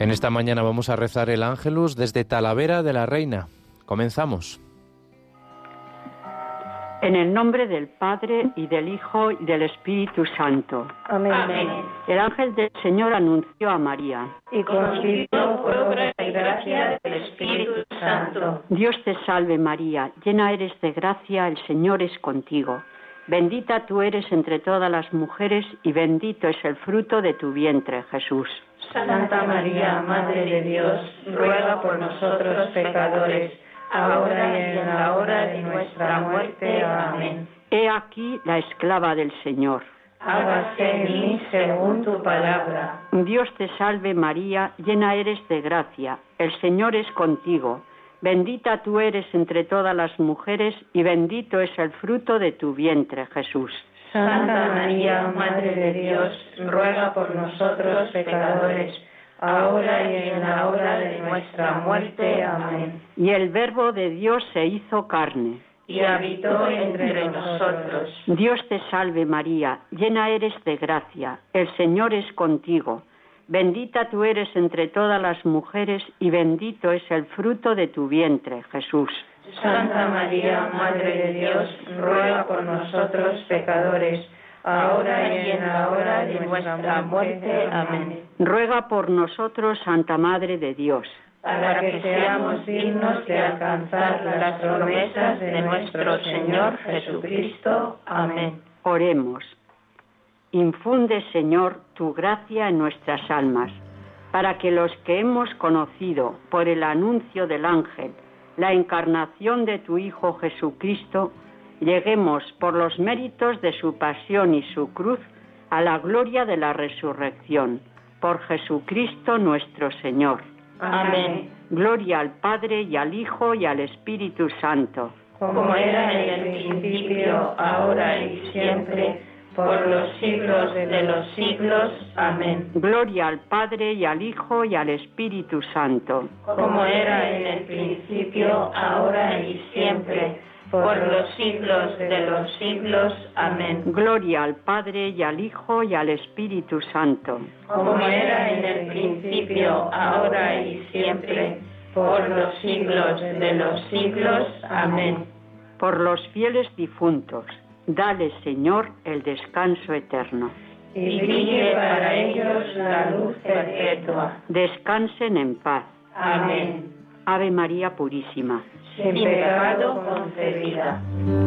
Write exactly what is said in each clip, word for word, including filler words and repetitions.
En esta mañana vamos a rezar el Ángelus desde Talavera de la Reina. Comenzamos. En el nombre del Padre, y del Hijo, y del Espíritu Santo. Amén. Amén. El ángel del Señor anunció a María. Y concibió por obra y gracia del Espíritu Santo. Dios te salve María, llena eres de gracia, el Señor es contigo. Bendita tú eres entre todas las mujeres, y bendito es el fruto de tu vientre, Jesús. Santa María, Madre de Dios, ruega por nosotros pecadores, ahora y en la hora de nuestra muerte. Amén. He aquí la esclava del Señor. Hágase en mí según tu palabra. Dios te salve María, llena eres de gracia, el Señor es contigo. Bendita tú eres entre todas las mujeres, y bendito es el fruto de tu vientre, Jesús. Santa María, Madre de Dios, ruega por nosotros pecadores, ahora y en la hora de nuestra muerte. Amén. Y el Verbo de Dios se hizo carne. Y habitó entre nosotros. Dios te salve María, llena eres de gracia, el Señor es contigo. Bendita tú eres entre todas las mujeres, y bendito es el fruto de tu vientre, Jesús. Santa María, Madre de Dios, ruega por nosotros pecadores, ahora y en la hora de nuestra muerte. Amén. Ruega por nosotros, Santa Madre de Dios, para que seamos dignos de alcanzar las promesas de nuestro Señor Jesucristo. Amén. Oremos. Infunde, Señor, tu gracia en nuestras almas, para que los que hemos conocido por el anuncio del ángel la encarnación de tu Hijo Jesucristo, lleguemos por los méritos de su pasión y su cruz a la gloria de la resurrección. Por Jesucristo nuestro Señor. Amén. Gloria al Padre, y al Hijo, y al Espíritu Santo. Como era en el principio, ahora y siempre, por los siglos de los siglos. Amén. Gloria al Padre, y al Hijo, y al Espíritu Santo. Como era en el principio, ahora y siempre, por los siglos de los siglos. Amén. Gloria al Padre, y al Hijo, y al Espíritu Santo. Como era en el principio, ahora y siempre, por los siglos de los siglos. Amén. Por los fieles difuntos, dale, Señor, el descanso eterno. Y brille para ellos la luz perpetua. Descansen en paz. Amén. Ave María Purísima, sin pecado concebida.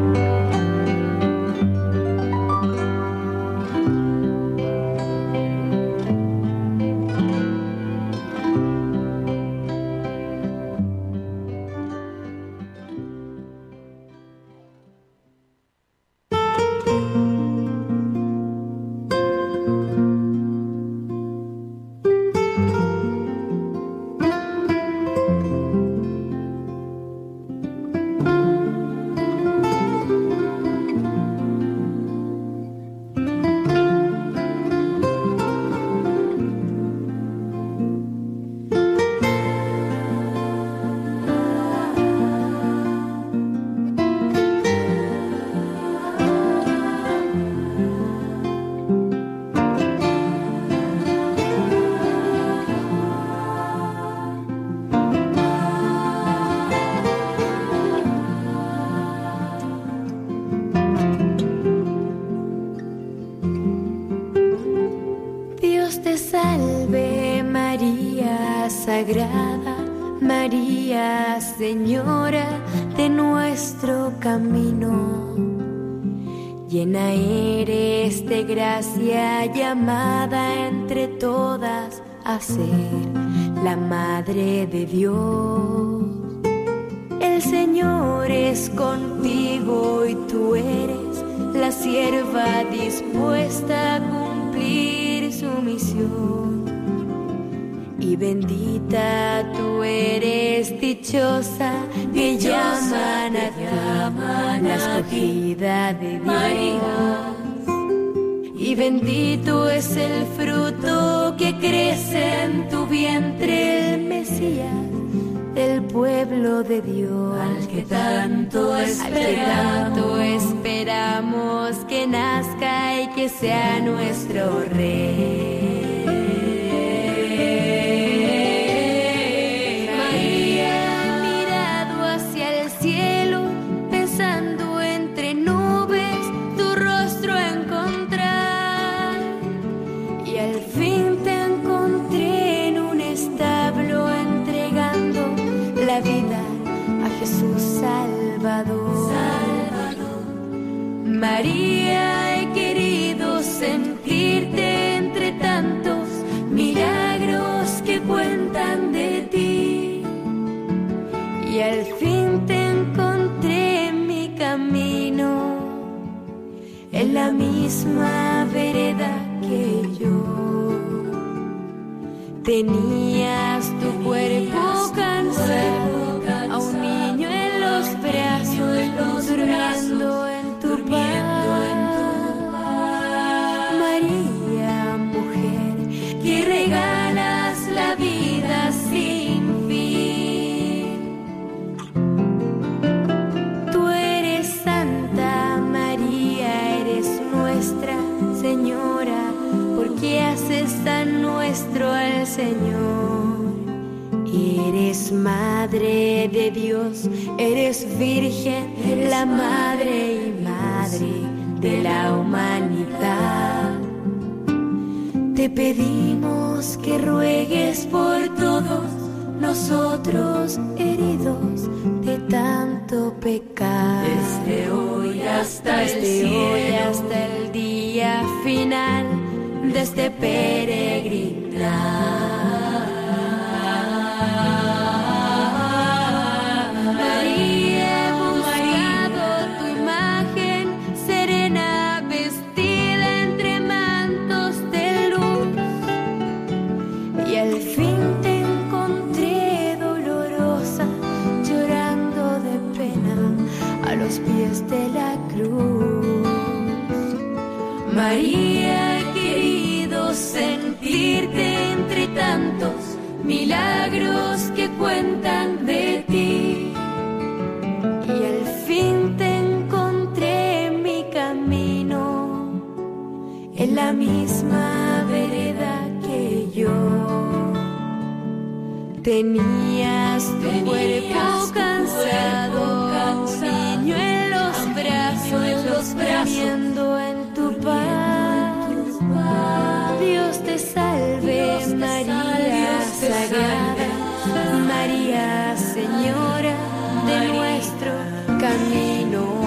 Sagrada María, Señora de nuestro camino, llena eres de gracia, llamada entre todas a ser la Madre de Dios. El Señor es contigo y tú eres la sierva dispuesta a cumplir su misión. Y bendita tú eres, dichosa, que llaman a ti la escogida de Dios. Y bendito es el fruto que crece en tu vientre, el Mesías del pueblo de Dios. Al que tanto esperamos, al que tanto esperamos que nazca y que sea nuestro Rey. al fin te encontré en un establo entregando la vida a Jesús Salvador. Salvador. María, he querido sentirte entre tantos milagros que cuentan de ti, y al fin te encontré en mi camino, en la misma vereda que yo. Tenías tu cuerpo cansado, a un niño en los brazos, durmiendo en tu paz. María, mujer, que regalas la vida sin fin. Tú eres santa, María, eres nuestra Señora, porque haces tan nuestro al Señor. Eres madre de Dios, eres virgen, eres la madre y madre de la humanidad. Te pedimos que ruegues por todos nosotros heridos de tanto pecado. Desde hoy hasta el cielo, hoy hasta el día final de este peregrinar. María, he buscado tu imagen serena, vestida entre mantos de luz, y al fin te encontré dolorosa, llorando de pena a los pies de la cruz. María, he querido sentirte entre tantos milagros que cuentan de ti, y al fin te encontré en mi camino, en la misma vereda que yo. Tenías tu cuerpo cansado, un niño en los brazos, durmiendo en tu paz. Dios te salve, María Sagrada, María, Señora de nuestro camino.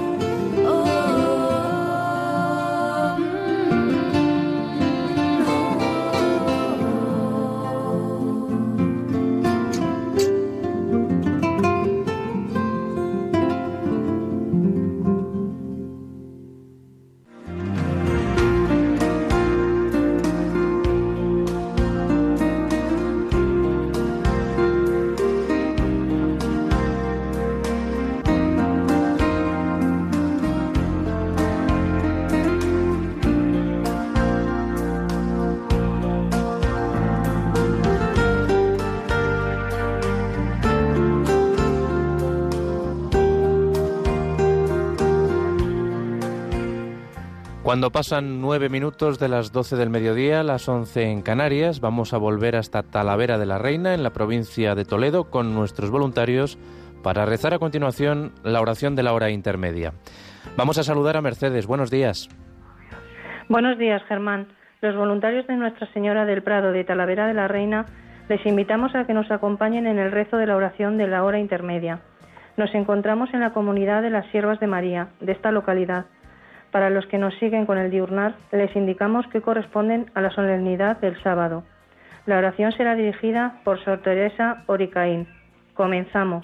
Cuando pasan nueve minutos de las doce del mediodía, las once en Canarias, vamos a volver hasta Talavera de la Reina, en la provincia de Toledo, con nuestros voluntarios para rezar a continuación la oración de la hora intermedia. Vamos a saludar a Mercedes. Buenos días. Buenos días, Germán. Los voluntarios de Nuestra Señora del Prado de Talavera de la Reina les invitamos a que nos acompañen en el rezo de la oración de la hora intermedia. Nos encontramos en la comunidad de las Siervas de María, de esta localidad. Para los que nos siguen con el diurnar, les indicamos que corresponden a la solemnidad del sábado. La oración será dirigida por Sor Teresa Oricaín. Comenzamos.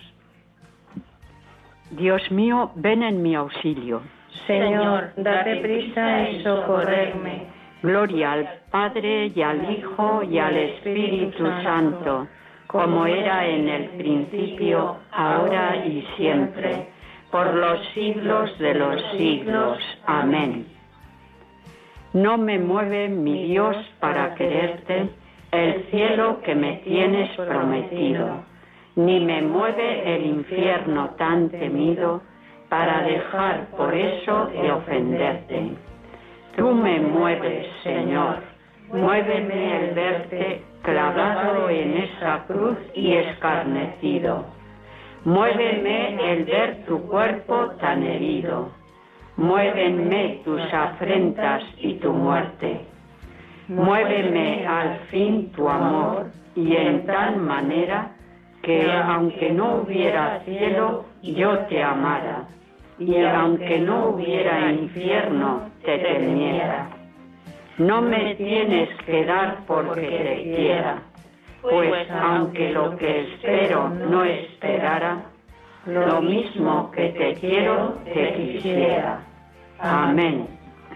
Dios mío, ven en mi auxilio. Señor, date prisa en socorrerme. Gloria al Padre y al Hijo y al Espíritu Santo, como era en el principio, ahora y siempre, por los siglos de los siglos. Amén. No me mueve, mi Dios, para quererte, el cielo que me tienes prometido, ni me mueve el infierno tan temido, para dejar por eso de ofenderte. Tú me mueves, Señor, muéveme el verte clavado en esa cruz y escarnecido. Muéveme el ver tu cuerpo tan herido. Muévenme tus afrentas y tu muerte. Muéveme al fin tu amor, y en tal manera que aunque no hubiera cielo, yo te amara, y aunque no hubiera infierno, te temiera. No me tienes que dar porque te quiera, pues aunque lo que espero no esperara, lo mismo que te quiero, te quisiera. Amén.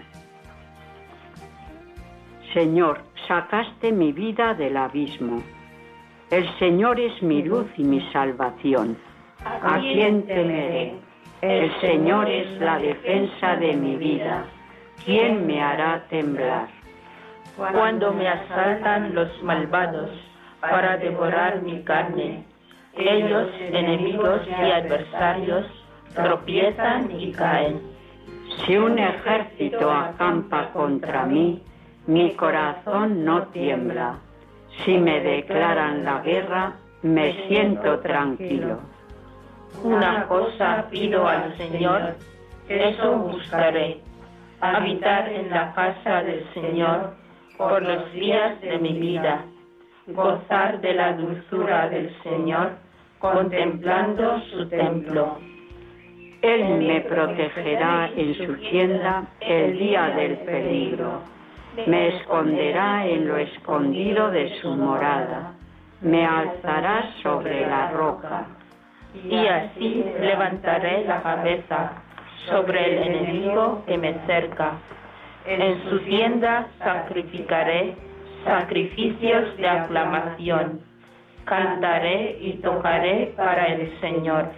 Señor, sacaste mi vida del abismo. El Señor es mi luz y mi salvación. ¿A quién temeré? El Señor es la defensa de mi vida. ¿Quién me hará temblar? Cuando me asaltan los malvados para devorar mi carne, ellos, enemigos y adversarios, tropiezan y caen. Si un ejército acampa contra mí, mi corazón no tiembla. Si me declaran la guerra, me siento tranquilo. Una cosa pido al Señor, eso buscaré, habitar en la casa del Señor por los días de mi vida, gozar de la dulzura del Señor, contemplando su templo. Él me protegerá en su tienda el día del peligro. Me esconderá en lo escondido de su morada. Me alzará sobre la roca. Y así levantaré la cabeza sobre el enemigo que me cerca. En su tienda sacrificaré sacrificios de aclamación. Cantaré y tocaré para el Señor.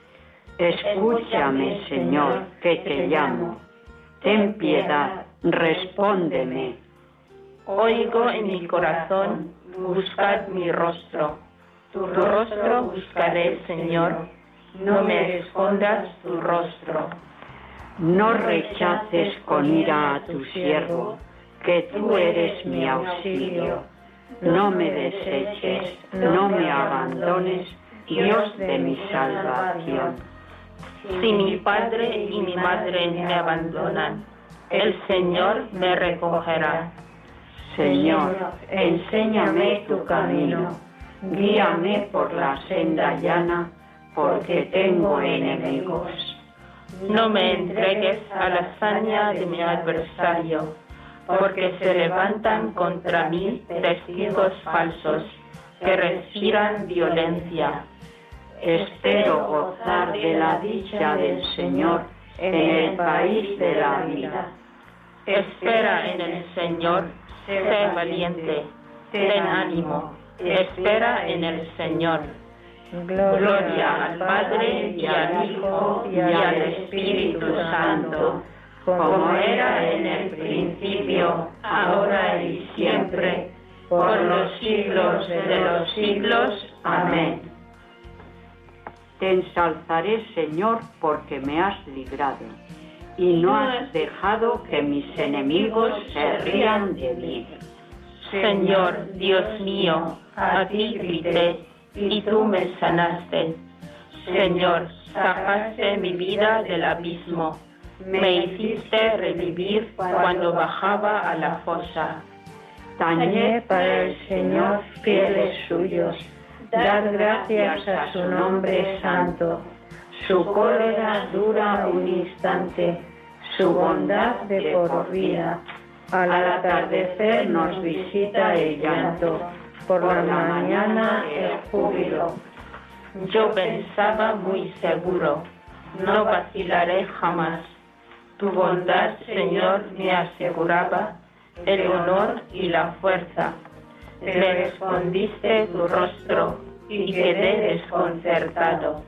Escúchame, Señor, que te llamo. Ten piedad, respóndeme. Oigo en mi corazón, buscad mi rostro. Tu rostro buscaré, Señor, no me escondas tu rostro. No rechaces con ira a tu siervo, que tú eres mi auxilio. No me deseches, no me abandones, Dios de mi salvación. Si mi padre y mi madre me abandonan, el Señor me recogerá. Señor, enséñame tu camino, guíame por la senda llana, porque tengo enemigos. No me entregues a la hazaña de mi adversario, porque se levantan contra mí testigos falsos, que respiran violencia. Espero gozar de la dicha del Señor en el país de la vida. Espera en el Señor, sé valiente, ten ánimo, espera en el Señor. Gloria al Padre y al Hijo y al Espíritu Santo, como era en el principio, ahora y siempre, por los siglos de los siglos. Amén. Te ensalzaré, Señor, porque me has librado, y no has dejado que mis enemigos se rían de mí. Señor, Dios mío, a ti grité, y tú me sanaste. Señor, sacaste mi vida del abismo, me hiciste revivir cuando bajaba a la fosa. Tañé para el Señor fieles suyos, dar gracias a su nombre santo. Su cólera dura un instante, su bondad de por vida. Al atardecer nos visita el llanto, por la mañana el júbilo. Yo pensaba muy seguro, no vacilaré jamás. Tu bondad, Señor, me aseguraba el honor y la fuerza. Me escondiste tu rostro y quedé desconcertado.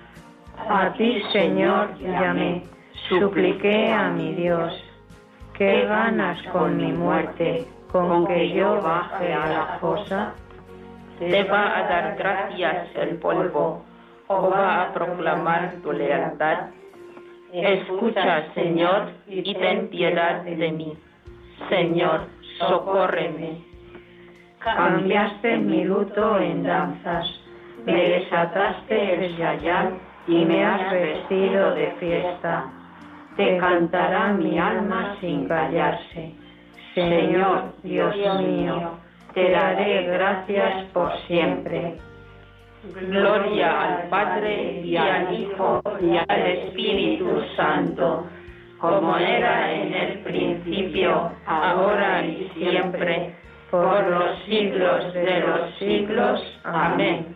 A ti, Señor, llamé, supliqué a mi Dios. ¿Qué ganas con mi muerte? ¿Con que yo baje a la fosa? ¿Te va a dar gracias el polvo o va a proclamar tu lealtad? Escucha, Señor, y ten piedad de mí. Señor, socórreme. Cambiaste mi luto en danzas, me desataste el sayal y me has vestido de fiesta. Te cantará mi alma sin callarse. Señor, Dios mío, te daré gracias por siempre. Gloria al Padre, y al Hijo, y al Espíritu Santo, como era en el principio, ahora y siempre, por los siglos de los siglos. Amén.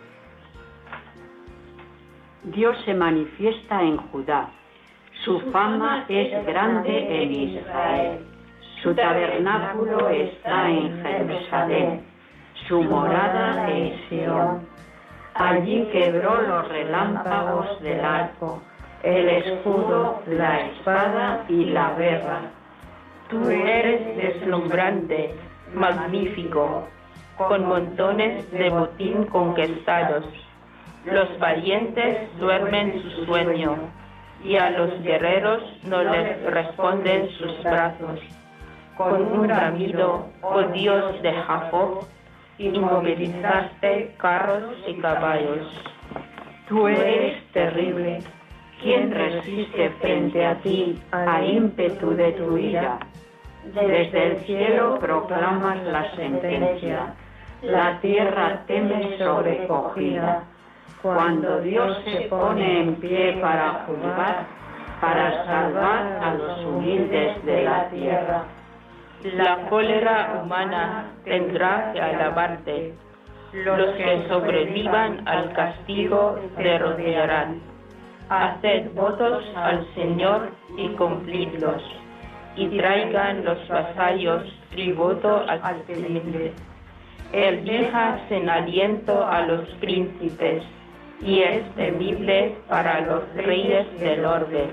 Dios se manifiesta en Judá. Su fama es grande en Israel. Su tabernáculo está en Jerusalén. Su morada en Sión. Allí quebró los relámpagos del arco, el escudo, la espada y la guerra. Tú eres deslumbrante, magnífico, con montones de botín conquistados. Los valientes duermen su sueño, y a los guerreros no les responden sus brazos. Con un bramido, oh Dios de Jacob, inmovilizaste carros y caballos. Tú eres terrible. ¿Quién resiste frente a ti al ímpetu de tu ira? Desde el cielo proclamas la sentencia. La tierra teme sobrecogida. Cuando Dios se pone en pie para juzgar, para salvar a los humildes de la tierra. La cólera humana tendrá que alabarte. Los que sobrevivan al castigo te rodearán. Haced votos al Señor y cumplidlos, y traigan los vasallos tributo al temible. Él deja sin aliento a los príncipes, y es temible para los reyes del orbe.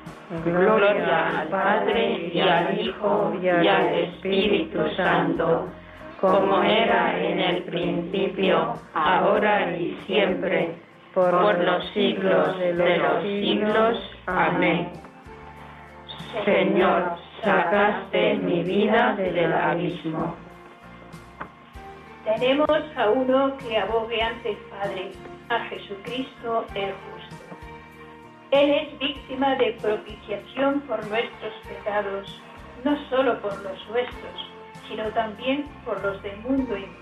Gloria al Padre, y al Hijo, y al Espíritu Santo, como era en el principio, ahora y siempre, por los siglos de los siglos. Amén. Señor, sacaste mi vida del abismo. Tenemos a uno que abogue ante el Padre, a Jesucristo el justo. Él es víctima de propiciación por nuestros pecados, no solo por los nuestros, sino también por los del mundo entero.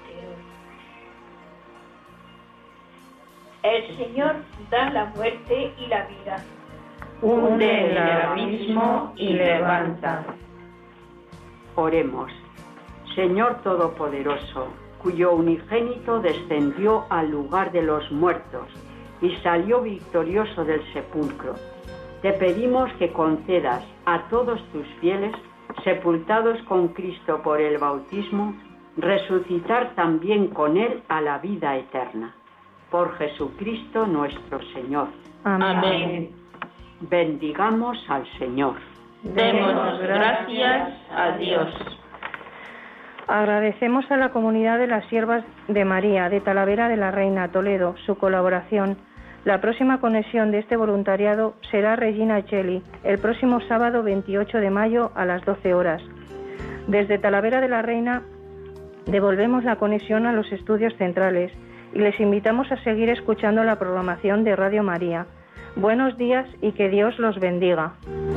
El Señor da la muerte y la vida. Hunde el abismo y levanta. Oremos. Señor Todopoderoso, cuyo unigénito descendió al lugar de los muertos y salió victorioso del sepulcro, te pedimos que concedas a todos tus fieles, sepultados con Cristo por el bautismo, resucitar también con Él a la vida eterna. Por Jesucristo nuestro Señor. Amén. Bendigamos al Señor. Demos gracias a Dios. Agradecemos a la comunidad de las Siervas de María de Talavera de la Reina, Toledo, su colaboración. La próxima conexión de este voluntariado será Regina Cheli, el próximo sábado veintiocho de mayo a las doce horas. Desde Talavera de la Reina devolvemos la conexión a los estudios centrales y les invitamos a seguir escuchando la programación de Radio María. Buenos días y que Dios los bendiga.